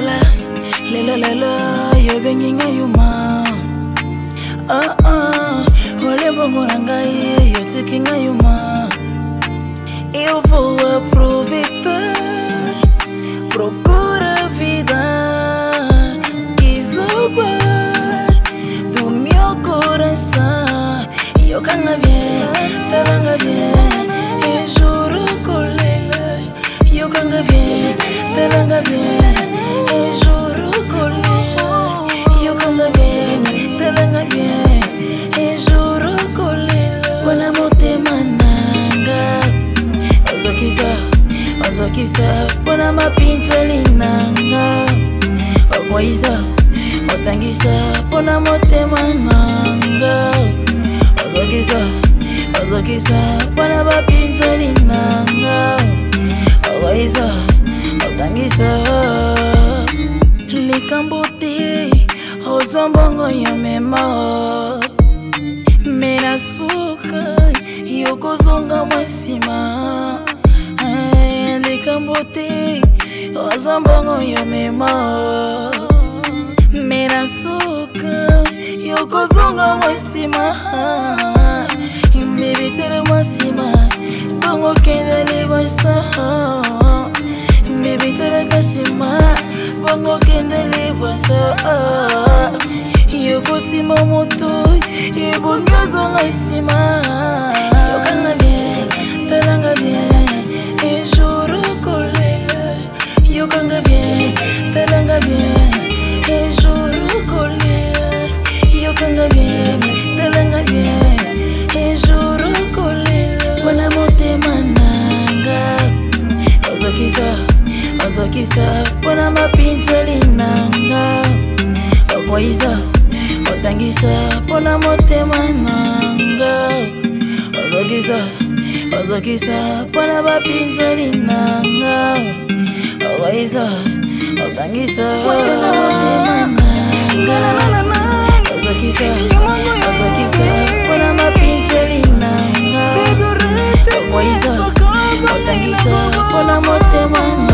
Lala, lelo, yo benginga yuma. Ole bongo nangai, yo tekinga yuma. Eu vou aproveitar, procura a vida que sobe do meu coração. Eu canga bien, talanga bien, e juro colela. Eu canga bien, talanga bien, e juro colela. Eu canga bien, talanga bien, e juro colela. Wana mote mananga, ozokisa, pona mapincho linanga. Okwaisa, otangisa, pona mote mananga. Ozokisa, pona mapincho linanga. Okwaisa, otangisa. Likambuti, ozombongo yomema. Mena suka, yokozonga mwesima. Likambuti, ozombongo yomema. Mena suka, yokozonga mwesima. Baby tell mwesima, bongo kende libasa. Baby tell kashima, bongo kende libasa. Yokosima moto, yebongazo ngaisima. Yokanga bien, talanga bien, e juro kolela. Yokanga bien, talanga bien, e juro kolela. Yokanga bien, talanga bien, e juro kolela. Wana mote mananga, ozokisa, pona mapincho linanga. Okwaisa, otangisa, pona mote mananga. Ozokisa, pona mapincho linanga. Okwaisa, otangisa, pona mote mananga. Ozokisa, pona mapincho linanga. Okwaisa, otangisa, pona mote mananga.